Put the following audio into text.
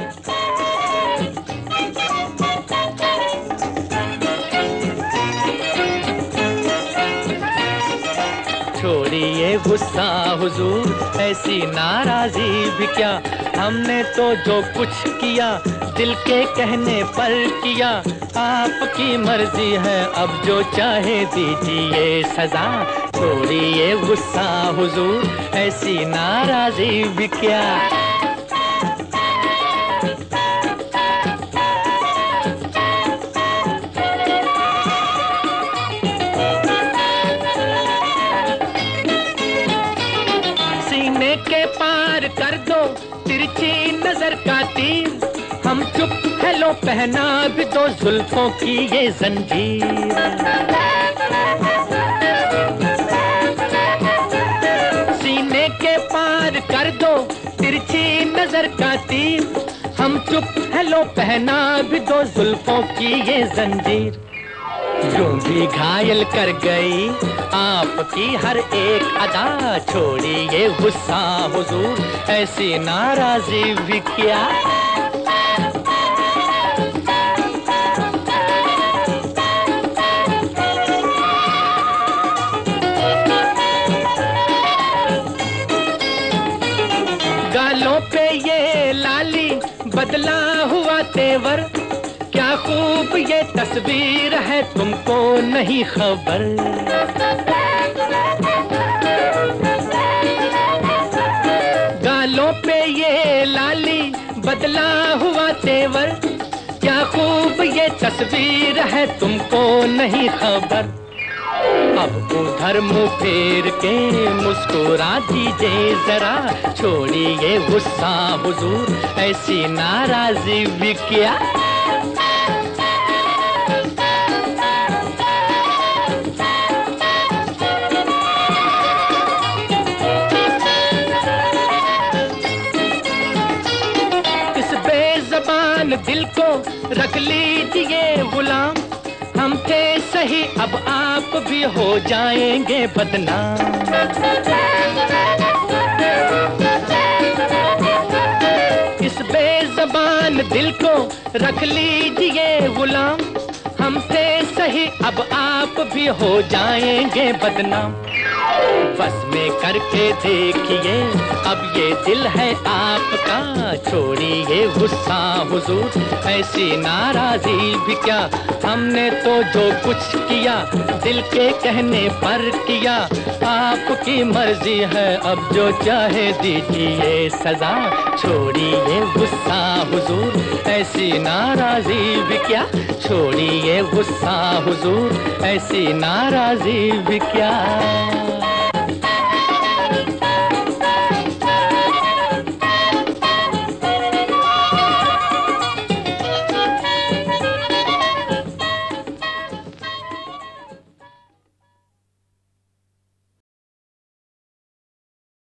छोड़िए गुस्सा हुजूर, ऐसी नाराजी भी क्या। हमने तो जो कुछ किया दिल के कहने पर किया। आपकी मर्जी है, अब जो चाहे दीजिए सजा। छोड़िए गुस्सा हुजूर, ऐसी नाराजी भी क्या। सीने के पार कर दो तिरछी नजर का तीर। हम चुप है लो पहना भी दो जुल्फों की ये जंजीर। सीने के पार कर दो तिरछी नजर का तीर। हम चुप है लो पहना भी दो जुल्फों की ये जंजीर। यूं भी घायल कर गई आपकी हर एक अदा। छोड़िए गुस्सा हुजूर, ऐसी नाराजी भी क्या। गालों पे ये लाली बदला हुआ तेवर। क्या खूब ये तस्वीर है तुमको नहीं खबर। गालों पे ये लाली बदला हुआ तेवर। क्या खूब ये तस्वीर है तुमको नहीं खबर। अब उधर मुंह फेर के मुस्कुरा दीजिए जरा। छोड़िए गुस्सा हुजूर, ऐसी नाराजी भी क्या। इस बेज़बान दिल को रख लीजिए गुलाम। हम थे सही अब आप भी हो जाएंगे बदनाम। इस बेज़बान दिल को रख लीजिए गुलाम। हमसे सही अब आप भी हो जाएंगे बदनाम। बस में करके देखिए अब ये दिल है आपका। छोड़िए गुस्सा हुजूर, ऐसी नाराजी भी क्या। हमने तो जो कुछ किया दिल के कहने पर किया। आपकी मर्जी है, अब जो चाहे दीजिए सजा। छोड़िए गुस्सा हुजूर, ऐसी नाराजी भी क्या। छोड़िए गुस्सा हुजूर, ऐसी नाराजी भी क्या।